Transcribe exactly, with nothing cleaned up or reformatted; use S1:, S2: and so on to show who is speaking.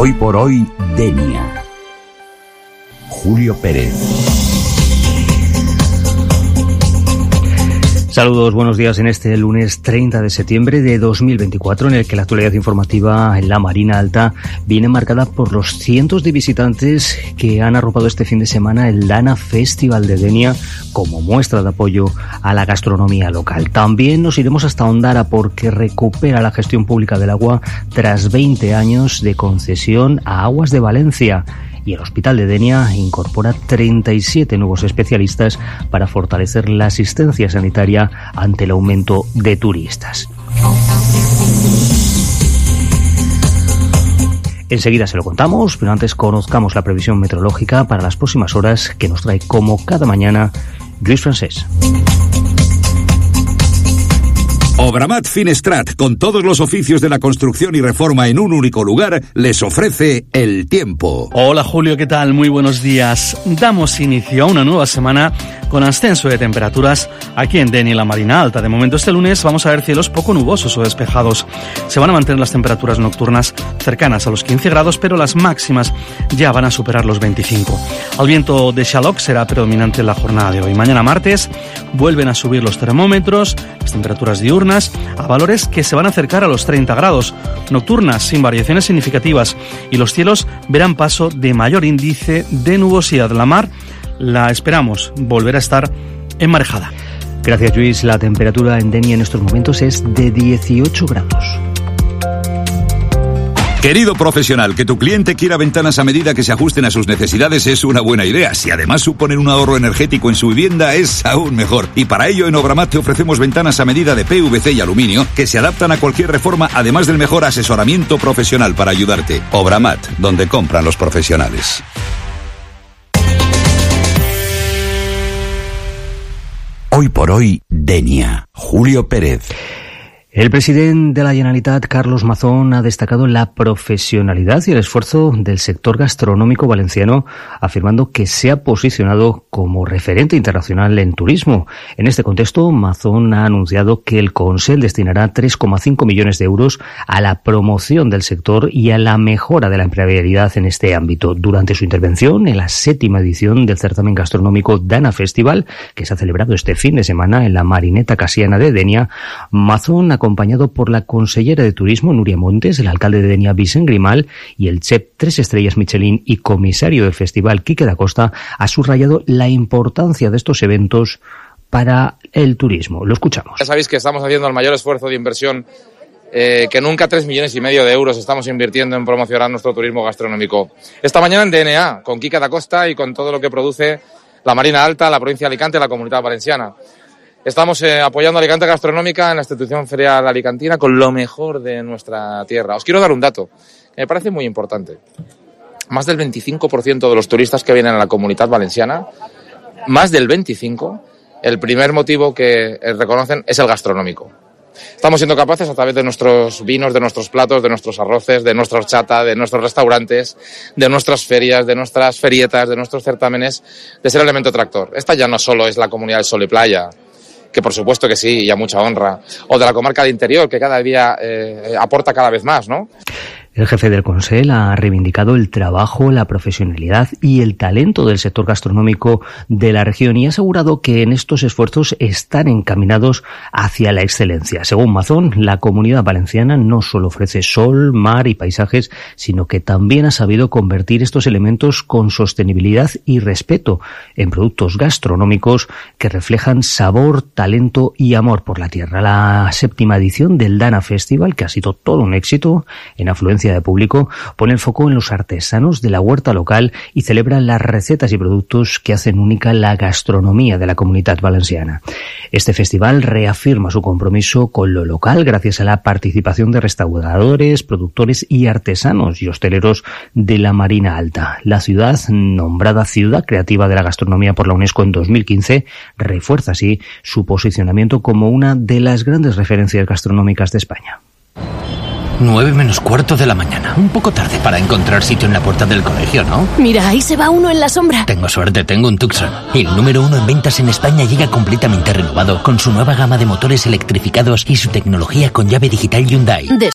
S1: Hoy por hoy, Denia. Julio Pérez.
S2: Saludos, buenos días en este lunes treinta de septiembre de dos mil veinticuatro, en el que la actualidad informativa en la Marina Alta viene marcada por los cientos de visitantes que han arropado este fin de semana el Dana Festival de Denia como muestra de apoyo a la gastronomía local. También nos iremos hasta Ondara, porque recupera la gestión pública del agua tras veinte años de concesión a Aguas de Valencia. Y el Hospital de Denia incorpora treinta y siete nuevos especialistas para fortalecer la asistencia sanitaria ante el aumento de turistas. Enseguida se lo contamos, pero antes conozcamos la previsión meteorológica para las próximas horas, que nos trae como cada mañana Luis Francés.
S3: Obramat Finestrat, con todos los oficios de la construcción y reforma en un único lugar, les ofrece el tiempo.
S4: Hola Julio, ¿qué tal? Muy buenos días. Damos inicio a una nueva semana con ascenso de temperaturas aquí en Denia y la Marina Alta. De momento este lunes vamos a ver cielos poco nubosos o despejados. Se van a mantener las temperaturas nocturnas cercanas a los quince grados, pero las máximas ya van a superar los veinticinco. El viento de Xaloc será predominante en la jornada de hoy. Mañana martes vuelven a subir los termómetros, las temperaturas diurnas a valores que se van a acercar a los treinta grados, nocturnas sin variaciones significativas, y los cielos verán paso de mayor índice de nubosidad. La mar la esperamos volver a estar enmarejada.
S2: Gracias, Luis. La temperatura en Denia en estos momentos es de dieciocho grados.
S3: Querido profesional, que tu cliente quiera ventanas a medida que se ajusten a sus necesidades es una buena idea. Si además suponen un ahorro energético en su vivienda, es aún mejor. Y para ello, en Obramat te ofrecemos ventanas a medida de P V C y aluminio que se adaptan a cualquier reforma, además del mejor asesoramiento profesional para ayudarte. Obramat, donde compran los profesionales.
S1: Hoy por hoy, Denia. Julio Pérez.
S2: El presidente de la Generalitat, Carlos Mazón, ha destacado la profesionalidad y el esfuerzo del sector gastronómico valenciano, afirmando que se ha posicionado como referente internacional en turismo. En este contexto, Mazón ha anunciado que el Consell destinará tres coma cinco millones de euros a la promoción del sector y a la mejora de la empleabilidad en este ámbito. Durante su intervención en la séptima edición del certamen gastronómico Dana Festival, que se ha celebrado este fin de semana en la Marineta Casiana de Denia, Mazón ha acompañado por la consellera de Turismo, Núria Montes, el alcalde de Denia, Vicent Grimal, y el chef tres estrellas Michelin y comisario del festival, Quique da Costa, ha subrayado la importancia de estos eventos para el turismo. Lo escuchamos.
S5: Ya sabéis que estamos haciendo el mayor esfuerzo de inversión eh, que nunca, tres millones y medio de euros estamos invirtiendo en promocionar nuestro turismo gastronómico. Esta mañana en D N A, con Quique da Costa y con todo lo que produce la Marina Alta, la provincia de Alicante y la Comunidad Valenciana. Estamos eh, apoyando a Alicante Gastronómica en la institución ferial alicantina con lo mejor de nuestra tierra. Os quiero dar un dato que me parece muy importante. Más del veinticinco por ciento de los turistas que vienen a la Comunidad Valenciana, más del veinticinco por ciento, el primer motivo que reconocen es el gastronómico. Estamos siendo capaces, a través de nuestros vinos, de nuestros platos, de nuestros arroces, de nuestra horchata, de nuestros restaurantes, de nuestras ferias, de nuestras ferietas, de nuestros certámenes, de ser elemento tractor. Esta ya no solo es la comunidad del Sol y Playa, que por supuesto que sí, y a mucha honra, o de la comarca del interior, que cada día eh, aporta cada vez más, ¿no?
S2: El jefe del Consell ha reivindicado el trabajo, la profesionalidad y el talento del sector gastronómico de la región y ha asegurado que en estos esfuerzos están encaminados hacia la excelencia. Según Mazón, la Comunidad Valenciana no solo ofrece sol, mar y paisajes, sino que también ha sabido convertir estos elementos con sostenibilidad y respeto en productos gastronómicos que reflejan sabor, talento y amor por la tierra. La séptima edición del Dana Festival, que ha sido todo un éxito en afluencia de público, pone el foco en los artesanos de la huerta local y celebra las recetas y productos que hacen única la gastronomía de la Comunidad Valenciana. Este festival reafirma su compromiso con lo local gracias a la participación de restauradores, productores y artesanos y hosteleros de la Marina Alta. La ciudad, nombrada Ciudad Creativa de la Gastronomía por la UNESCO en dos mil quince, refuerza así su posicionamiento como una de las grandes referencias gastronómicas de España.
S6: Nueve menos cuarto de la mañana. Un poco tarde para encontrar sitio en la puerta del colegio, ¿no?
S7: Mira, ahí se va uno en la sombra.
S6: Tengo suerte, tengo un Tucson. El número uno en ventas en España llega completamente renovado con su nueva gama de motores electrificados y su tecnología con llave digital Hyundai.